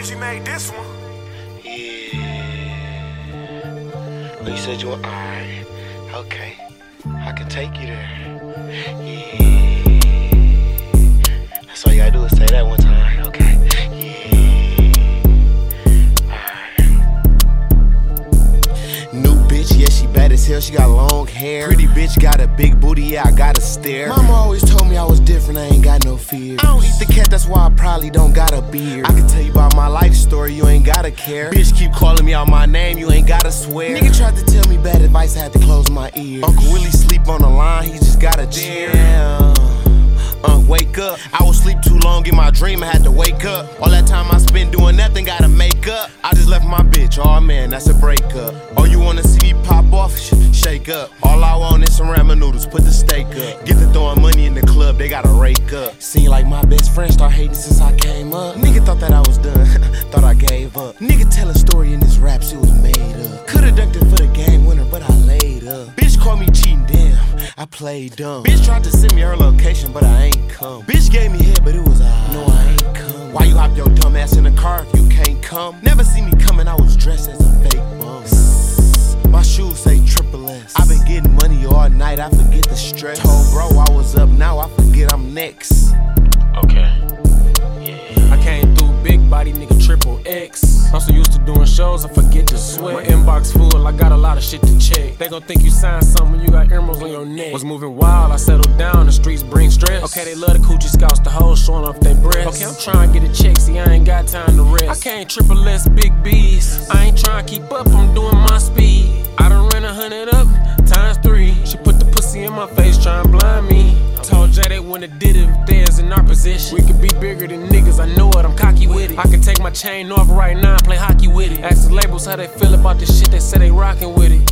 She made this one. Yeah. Oh, you said you were alright. Okay. I can take you there. Yeah. That's all you gotta do is say that one time. Okay. New bitch, yeah, she bad as hell, she got long hair. Pretty bitch, got a big booty, yeah, I gotta stare. Mama always told me I was different, I ain't got no fear. I don't eat the cat, that's why I probably don't got a beard. I can tell you about my life story, you ain't gotta care. Bitch keep calling me out my name, you ain't gotta swear. Nigga tried to tell me bad advice, I had to close my ears. Uncle Willie sleep on the line, he just gotta cheer. Wake up. I was sleep too long in my dream, I had to wake up. All that time I spent doing nothing, gotta make up. I just left my bitch, oh man, that's a breakup. Oh, you wanna see me pop off? Shake up. All I want is some ramen noodles, put the steak up. Get to throwing money in the club, they gotta rake up. Seem like my best friend start hating since I came up. Nigga thought that I was done, thought I gave up. Nigga tell a story in this rap, shit was made up. Coulda ducked it for the game winner, but I laid up. Bitch called me cheating, damn, I played dumb. Bitch tried to send me her location, but I ain't come. Bitch gave me head, but it was no, I ain't come. Why you hop your dumb ass in the car if you can't come? Never see me coming, I was dressed as a fake bum. My shoes say triple S. I been getting money all night, I forget the stress. Told bro I was up, now I forget I'm next. Okay. Yeah. I came through big body, nigga, triple X. I'm so used to doing shows, I forget to sweat. My inbox full, I got a lot of shit to check. They gon' think you signed something when you got earrings on your neck. Was moving wild, I settled down, the streets bring stress. Okay, they love the coochie scouts, the hoes showing off their breasts. Okay, I'm trying to get a check, see I ain't got time to rest. I can't triple S, big B's. I ain't trying to keep up, I'm doing my speed. I done ran 100 up, times 3. She put the pussy in my face, trying to blind me. Told Jay they wouldn't did it if theirs in our position. We could be bigger than niggas, I know it, I'm cocky with it. I can take my chain off right now and play hockey with it. Ask the labels how they feel about this shit, they say they rockin' with it.